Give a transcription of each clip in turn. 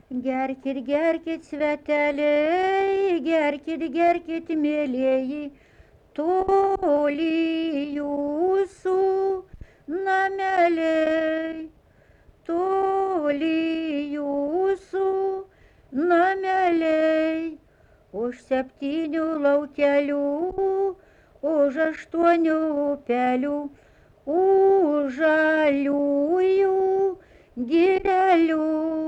Gerkit, gerkit, sveteliai, gerkit, gerkit, mėlieji, toli jūsų nameliai, toli jūsų nameliai, už 7 laukelių, už 8 upelių, už žaliųjų girelių,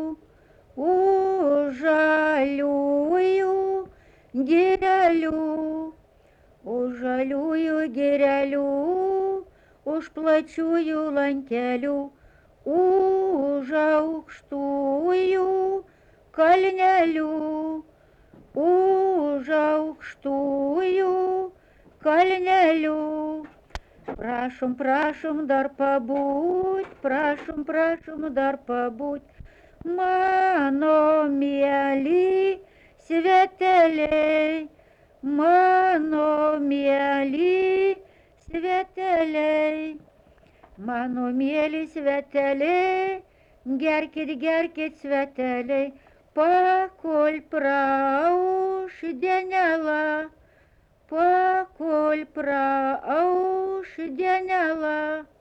už žaliųjų girelių, už žaliųjų girelių, už plačiųjų lankelių, už aukštųjų kalnelių, už aukštųjų kalnelių. Prašom, prašom dar pabūt, prašom, prašom dar pabūt, mano mėly sveteliai, mano mėly sveteliai, mano mėly sveteliai, gerkit, gerkit sveteliai, pakol praauš dienela, pakol praauš dienela.